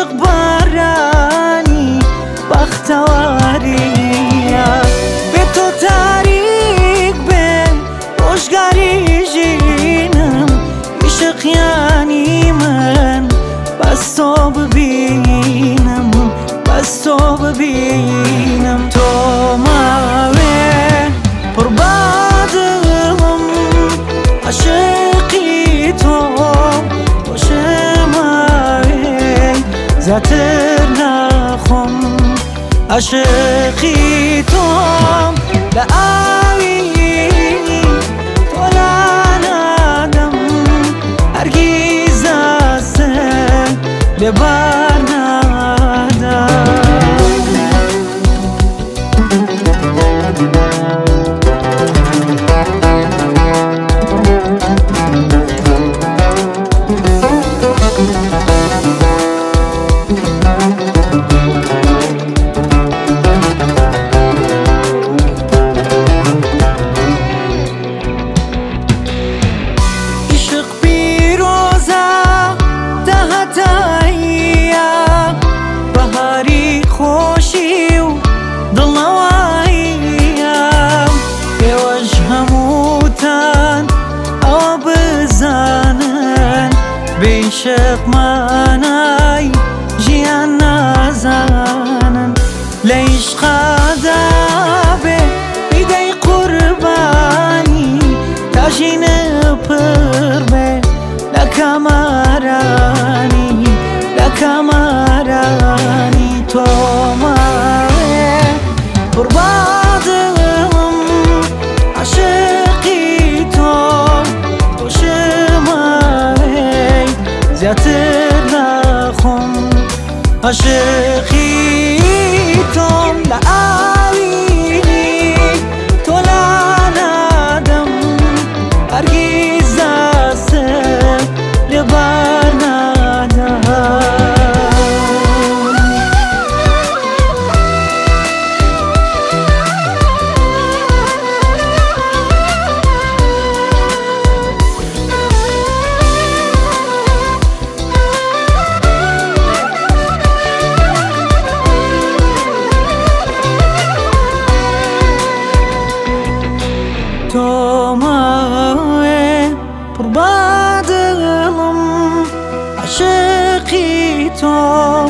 عشق بارانی بختواریا به تو تاریک به روشگاری جینم عشق یعنی من بس تو ببینم بس تو ببینم تو ماوی پربادم عشقی تو ماوی زاتر نخم عشقی تو لعاوی تو لعنادم هرگیز است لبار نادم عشق مانای جیان نازانن لیش قدابه بیدی قربانی تاجین پر به لکمارانی تو ماوی قربادم عشقی تو زیاتر نخم عشقی توم لعاوینی تو لعنادم هرگیز است لبار نادم تو ماوی پربادم عشقی تو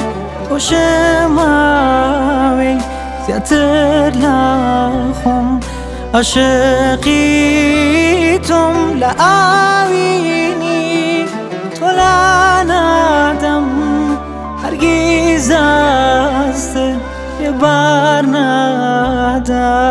ماوی زیاتر نخم عشقی توم لعاوینی تو لعنادم هرگیز است لبار نادم